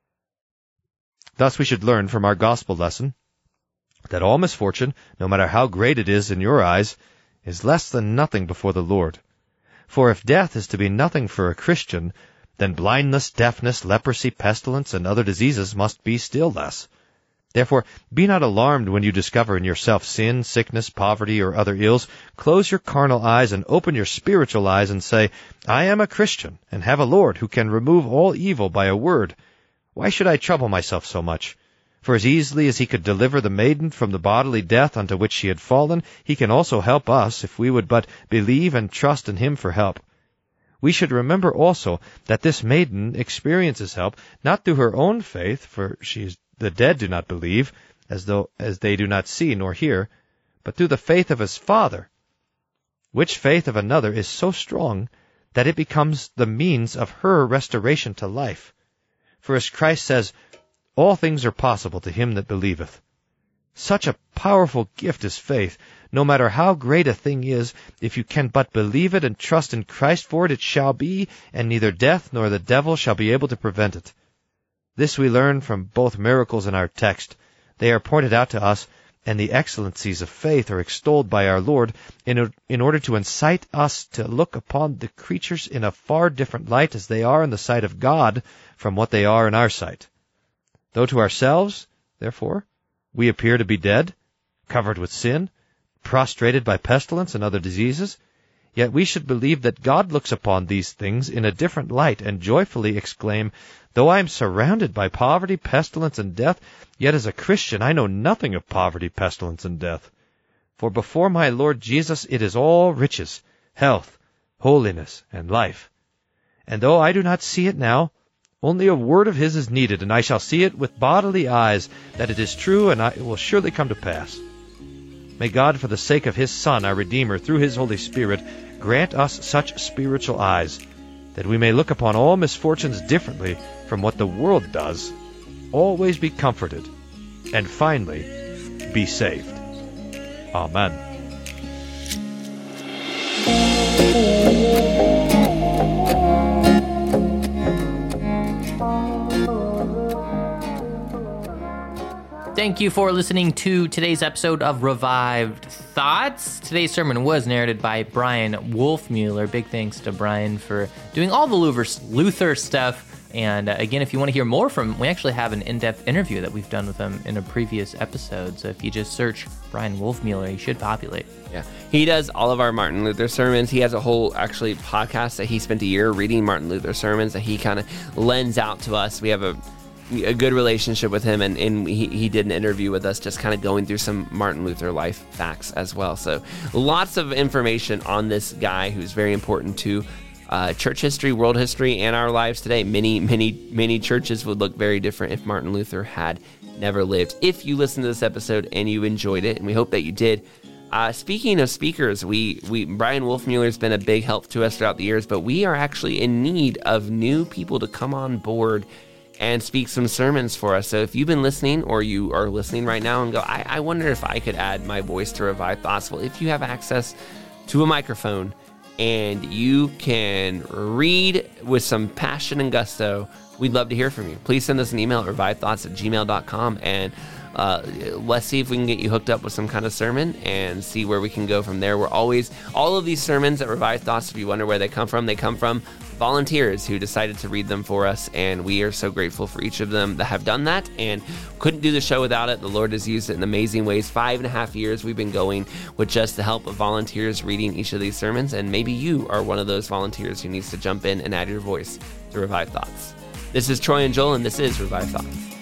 Speaker 3: Thus we should learn from our gospel lesson that all misfortune, no matter how great it is in your eyes, is less than nothing before the Lord. For if death is to be nothing for a Christian, then blindness, deafness, leprosy, pestilence, and other diseases must be still less. Therefore, be not alarmed when you discover in yourself sin, sickness, poverty, or other ills. Close your carnal eyes and open your spiritual eyes and say, I am a Christian, and have a Lord who can remove all evil by a word. Why should I trouble myself so much? For as easily as He could deliver the maiden from the bodily death unto which she had fallen, He can also help us, if we would but believe and trust in Him for help. We should remember also that this maiden experiences help not through her own faith, for she is the dead do not believe, as though as they do not see nor hear, but through the faith of his Father, which faith of another is so strong that it becomes the means of her restoration to life. For as Christ says, all things are possible to him that believeth. Such a powerful gift is faith. No matter how great a thing is, if you can but believe it and trust in Christ for it, it shall be, and neither death nor the devil shall be able to prevent it. This we learn from both miracles in our text. They are pointed out to us, and the excellencies of faith are extolled by our Lord in, in order to incite us to look upon the creatures in a far different light as they are in the sight of God from what they are in our sight. Though to ourselves, therefore, we appear to be dead, covered with sin, prostrated by pestilence and other diseases, yet we should believe that God looks upon these things in a different light and joyfully exclaim, Though I am surrounded by poverty, pestilence, and death, yet as a Christian I know nothing of poverty, pestilence, and death. For before my Lord Jesus it is all riches, health, holiness, and life. And though I do not see it now, only a word of His is needed, and I shall see it with bodily eyes, that it is true, and it will surely come to pass. May God, for the sake of His Son, our Redeemer, through His Holy Spirit, grant us such spiritual eyes, that we may look upon all misfortunes differently from what the world does, always be comforted, and finally, be saved. Amen.
Speaker 4: Thank you for listening to today's episode of Revived Thoughts. Today's sermon was narrated by Brian Wolfmueller. Big thanks to Brian for doing all the Luther stuff. And uh, again, if you want to hear more from him, we actually have an in-depth interview that we've done with him in a previous episode. So if you just search Brian Wolfmueller, he should populate.
Speaker 2: Yeah, he does all of our Martin Luther sermons. He has a whole, actually, podcast that he spent a year reading Martin Luther sermons that he kind of lends out to us. We have a a good relationship with him, and, and he, he did an interview with us just kind of going through some Martin Luther life facts as well. So lots of information on this guy who's very important to uh, church history, world history, and our lives today. Many, many, many churches would look very different if Martin Luther had never lived. If you listened to this episode and you enjoyed it, and we hope that you did, Uh, speaking of speakers, we, we Brian Wolfmueller has been a big help to us throughout the years, but we are actually in need of new people to come on board and speak some sermons for us. So if you've been listening, or you are listening right now and go, I, I wonder if I could add my voice to Revive Thoughts. Well, if you have access to a microphone and you can read with some passion and gusto, we'd love to hear from you. Please send us an email at revivethoughts at gmail dot com, and uh, let's see if we can get you hooked up with some kind of sermon and see where we can go from there. We're always, all of these sermons at Revive Thoughts, if you wonder where they come from, they come from volunteers who decided to read them for us, and we are so grateful for each of them that have done that, and couldn't do the show without it. The Lord has used it in amazing ways. Five and a half years we've been going with just the help of volunteers reading each of these sermons, and maybe you are one of those volunteers who needs to jump in and add your voice to Revive Thoughts. This is Troy and Joel, and this is Revive Thoughts.